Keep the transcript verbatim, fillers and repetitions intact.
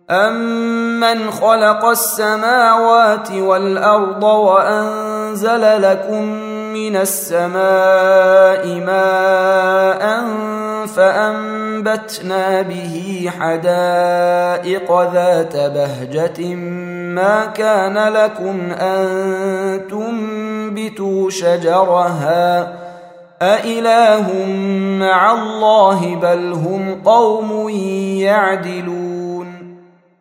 أَمَّنْ خَلَقَ السَّمَاوَاتِ وَالْأَرْضَ وَأَنزَلَ لَكُم مِّنَ السَّمَاءِ مَاءً فَأَنبَتْنَا بِهِ حَدَائِقَ ذَاتَ بَهْجَةٍ مَا كَانَ لَكُمْ أَن تُنبِتُوا شَجَرَهَا أَإِلَٰهٌ مَّعَ اللَّهِ بَلْ هُمْ قَوْمٌ يَعْدِلُونَ